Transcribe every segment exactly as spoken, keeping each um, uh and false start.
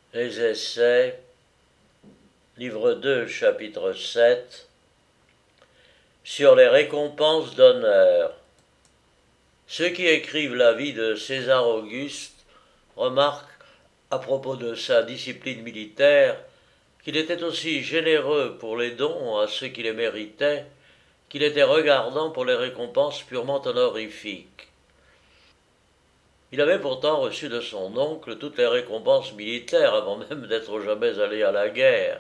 Les Essais, livre deux, chapitre sept, sur les récompenses d'honneur. Ceux qui écrivent la vie de César Auguste remarquent, à propos de sa discipline militaire, qu'il était aussi généreux pour les dons à ceux qui les méritaient qu'il était regardant pour les récompenses purement honorifiques. Il avait pourtant reçu de son oncle toutes les récompenses militaires avant même d'être jamais allé à la guerre.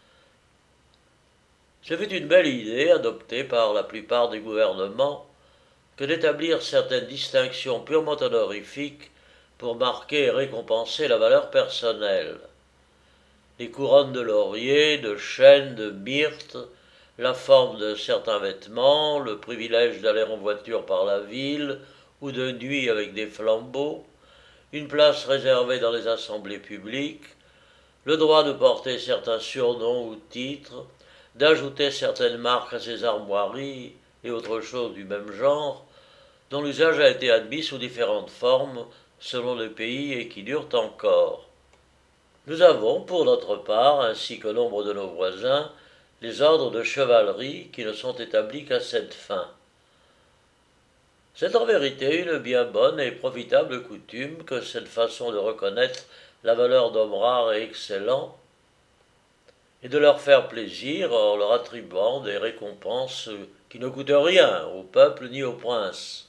Ce fut une belle idée, adoptée par la plupart des gouvernements, que d'établir certaines distinctions purement honorifiques pour marquer et récompenser la valeur personnelle. Les couronnes de laurier, de chêne, de myrte, la forme de certains vêtements, le privilège d'aller en voiture par la ville ou de nuit avec des flambeaux, une place réservée dans les assemblées publiques, le droit de porter certains surnoms ou titres, d'ajouter certaines marques à ses armoiries et autres choses du même genre, dont l'usage a été admis sous différentes formes selon le pays et qui durent encore. Nous avons, pour notre part, ainsi que nombre de nos voisins, les ordres de chevalerie qui ne sont établis qu'à cette fin. C'est en vérité une bien bonne et profitable coutume que cette façon de reconnaître la valeur d'hommes rares et excellents, et de leur faire plaisir en leur attribuant des récompenses qui ne coûtent rien au peuple ni au prince.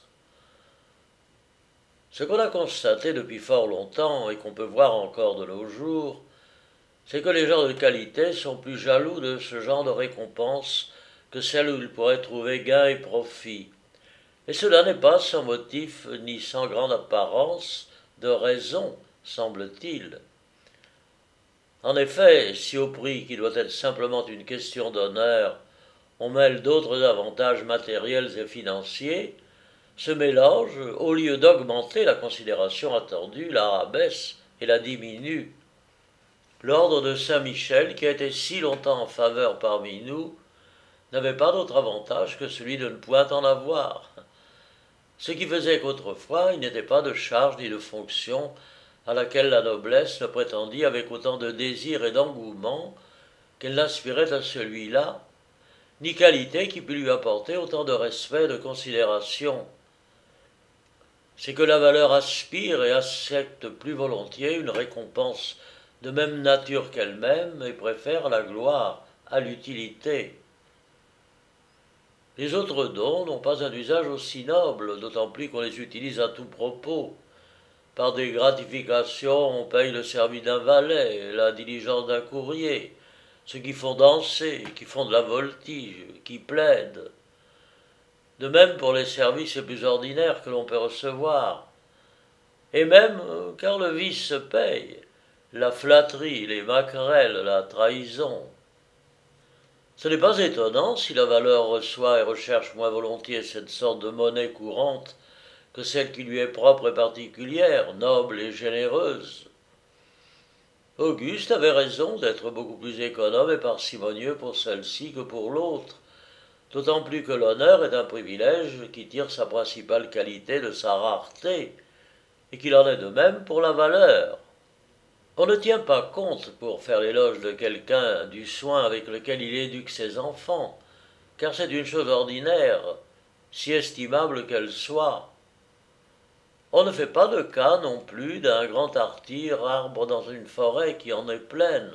Ce qu'on a constaté depuis fort longtemps et qu'on peut voir encore de nos jours, c'est que les gens de qualité sont plus jaloux de ce genre de récompense que celles où ils pourraient trouver gain et profit. Et cela n'est pas sans motif ni sans grande apparence de raison, semble-t-il. En effet, si au prix qui doit être simplement une question d'honneur, on mêle d'autres avantages matériels et financiers, ce mélange, au lieu d'augmenter la considération attendue, la rabaisse et la diminue. L'ordre de Saint-Michel, qui a été si longtemps en faveur parmi nous, n'avait pas d'autre avantage que celui de ne point en avoir. Ce qui faisait qu'autrefois il n'était pas de charge ni de fonction à laquelle la noblesse ne prétendit avec autant de désir et d'engouement qu'elle n'aspirait à celui-là, ni qualité qui pût lui apporter autant de respect et de considération. C'est que la valeur aspire et accepte plus volontiers une récompense de même nature qu'elle-même et préfère la gloire à l'utilité. Les autres dons n'ont pas un usage aussi noble, d'autant plus qu'on les utilise à tout propos. Par des gratifications, on paye le service d'un valet, la diligence d'un courrier, ceux qui font danser, qui font de la voltige, qui plaident. De même pour les services les plus ordinaires que l'on peut recevoir. Et même, car le vice se paye, la flatterie, les maquerelles, la trahison. Ce n'est pas étonnant si la valeur reçoit et recherche moins volontiers cette sorte de monnaie courante que celle qui lui est propre et particulière, noble et généreuse. Auguste avait raison d'être beaucoup plus économe et parcimonieux pour celle-ci que pour l'autre, d'autant plus que l'honneur est un privilège qui tire sa principale qualité de sa rareté, et qu'il en est de même pour la valeur. On ne tient pas compte, pour faire l'éloge de quelqu'un, du soin avec lequel il éduque ses enfants, car c'est une chose ordinaire, si estimable qu'elle soit. On ne fait pas de cas non plus d'un grand artire arbre dans une forêt qui en est pleine.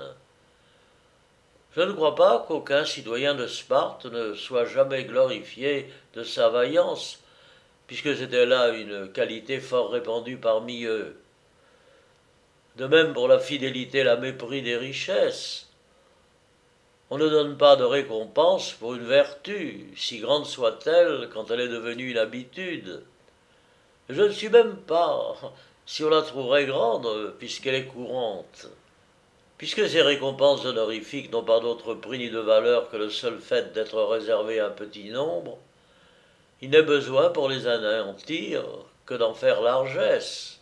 Je ne crois pas qu'aucun citoyen de Sparte ne soit jamais glorifié de sa vaillance, puisque c'était là une qualité fort répandue parmi eux. De même pour la fidélité et la mépris des richesses. On ne donne pas de récompense pour une vertu, si grande soit-elle quand elle est devenue une habitude. Je ne suis même pas si on la trouverait grande, puisqu'elle est courante. Puisque ces récompenses honorifiques n'ont pas d'autre prix ni de valeur que le seul fait d'être réservées à un petit nombre, il n'est besoin pour les anéantir que d'en faire largesse.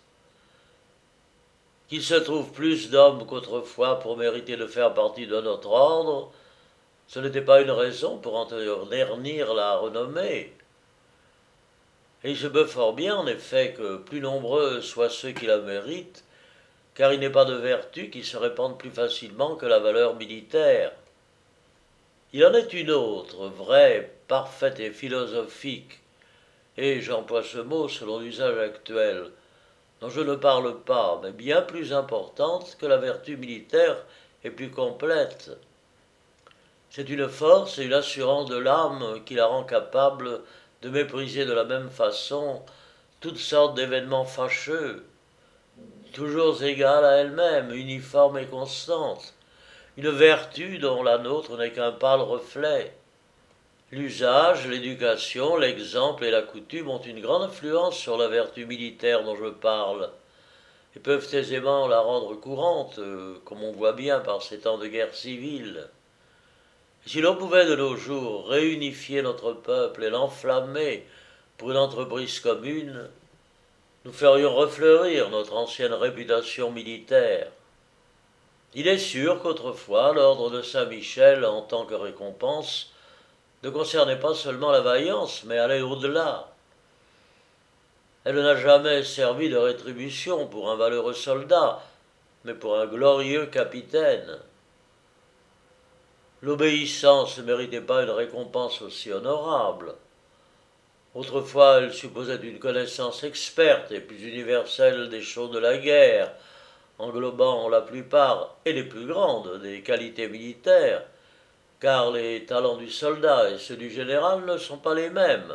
Qu'il se trouve plus d'hommes qu'autrefois pour mériter de faire partie de notre ordre, ce n'était pas une raison pour en ternir la renommée. Et il se peut fort bien, en effet, que plus nombreux soient ceux qui la méritent, car il n'est pas de vertu qui se répande plus facilement que la valeur militaire. Il en est une autre, vraie, parfaite et philosophique, et j'emploie ce mot selon l'usage actuel, dont je ne parle pas, mais bien plus importante que la vertu militaire et plus complète. C'est une force et une assurance de l'âme qui la rend capable de mépriser de la même façon toutes sortes d'événements fâcheux, toujours égale à elle-même, uniforme et constante, une vertu dont la nôtre n'est qu'un pâle reflet. L'usage, l'éducation, l'exemple et la coutume ont une grande influence sur la vertu militaire dont je parle, et peuvent aisément la rendre courante, euh, comme on voit bien par ces temps de guerre civile. Si l'on pouvait de nos jours réunifier notre peuple et l'enflammer pour une entreprise commune, nous ferions refleurir notre ancienne réputation militaire. Il est sûr qu'autrefois, l'ordre de Saint-Michel, en tant que récompense, ne concernait pas seulement la vaillance, mais allait au-delà. Elle n'a jamais servi de rétribution pour un valeureux soldat, mais pour un glorieux capitaine. L'obéissance ne méritait pas une récompense aussi honorable. Autrefois, elle supposait une connaissance experte et plus universelle des choses de la guerre, englobant la plupart et les plus grandes des qualités militaires, car les talents du soldat et ceux du général ne sont pas les mêmes.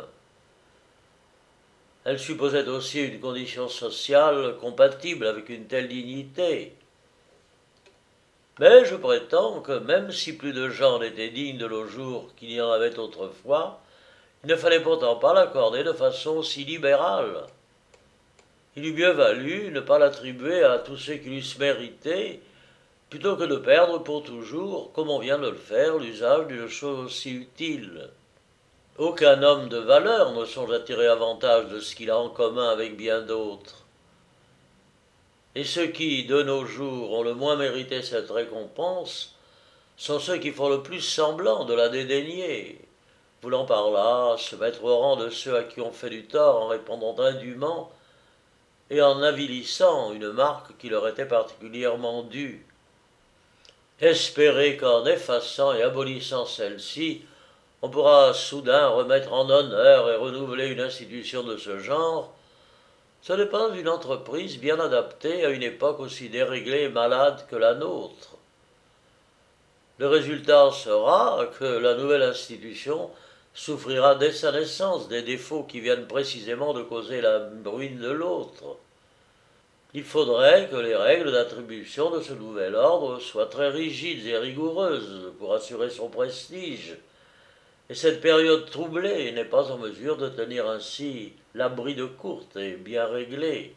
Elle supposait aussi une condition sociale compatible avec une telle dignité. Mais je prétends que même si plus de gens n'étaient dignes de nos jours qu'il y en avait autrefois, il ne fallait pourtant pas l'accorder de façon si libérale. Il eût mieux valu ne pas l'attribuer à tous ceux qui l'eussent mérité, plutôt que de perdre pour toujours, comme on vient de le faire, l'usage d'une chose aussi utile. Aucun homme de valeur ne songe à tirer avantage de ce qu'il a en commun avec bien d'autres. Et ceux qui, de nos jours, ont le moins mérité cette récompense, sont ceux qui font le plus semblant de la dédaigner, voulant par là se mettre au rang de ceux à qui on fait du tort en répondant indûment et en avilissant une marque qui leur était particulièrement due. Espérer qu'en effaçant et abolissant celle-ci, on pourra soudain remettre en honneur et renouveler une institution de ce genre, ce n'est pas une entreprise bien adaptée à une époque aussi déréglée et malade que la nôtre. Le résultat sera que la nouvelle institution souffrira dès sa naissance des défauts qui viennent précisément de causer la ruine de l'autre. Il faudrait que les règles d'attribution de ce nouvel ordre soient très rigides et rigoureuses pour assurer son prestige, et cette période troublée n'est pas en mesure de tenir ainsi la bride courte et bien réglée.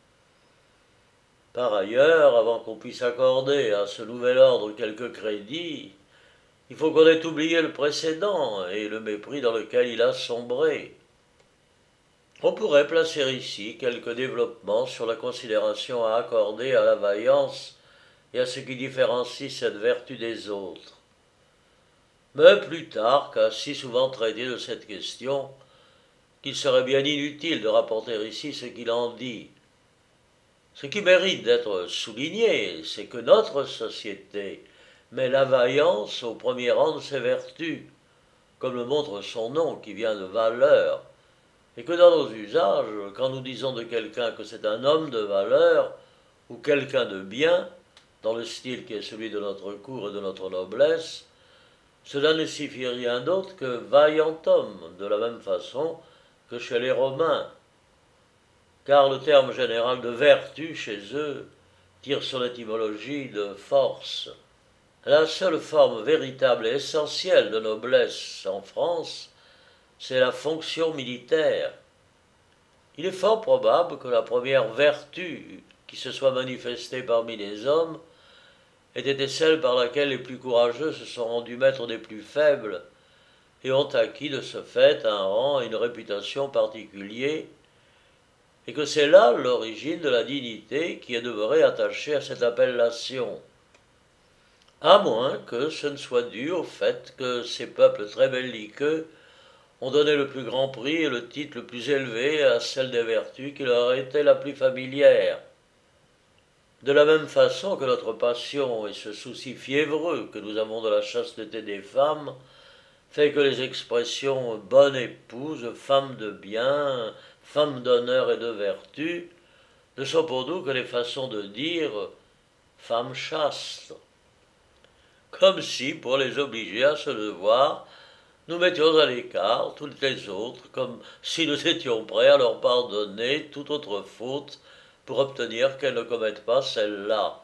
Par ailleurs, avant qu'on puisse accorder à ce nouvel ordre quelque crédit, il faut qu'on ait oublié le précédent et le mépris dans lequel il a sombré. On pourrait placer ici quelques développements sur la considération à accorder à la vaillance et à ce qui différencie cette vertu des autres. Mais plus tard, qu'a si souvent traité de cette question, qu'il serait bien inutile de rapporter ici ce qu'il en dit. Ce qui mérite d'être souligné, c'est que notre société met la vaillance au premier rang de ses vertus, comme le montre son nom qui vient de valeur, et que dans nos usages, quand nous disons de quelqu'un que c'est un homme de valeur ou quelqu'un de bien, dans le style qui est celui de notre cour et de notre noblesse, cela ne signifie rien d'autre que vaillant homme, de la même façon que chez les Romains, car le terme général de vertu chez eux tire son étymologie de force. La seule forme véritable et essentielle de noblesse en France, c'est la fonction militaire. Il est fort probable que la première vertu qui se soit manifestée parmi les hommes ait été celle par laquelle les plus courageux se sont rendus maîtres des plus faibles et ont acquis de ce fait un rang et une réputation particuliers, et que c'est là l'origine de la dignité qui est demeurée attachée à cette appellation. À moins que ce ne soit dû au fait que ces peuples très belliqueux ont donné le plus grand prix et le titre le plus élevé à celle des vertus qui leur était la plus familière. De la même façon que notre passion et ce souci fiévreux que nous avons de la chasteté des femmes fait que les expressions bonne épouse, femme de bien, femme d'honneur et de vertu ne sont pour nous que les façons de dire femme chaste. Comme si, pour les obliger à ce devoir, nous mettions à l'écart toutes les autres, comme si nous étions prêts à leur pardonner toute autre faute pour obtenir qu'elles ne commettent pas celle-là.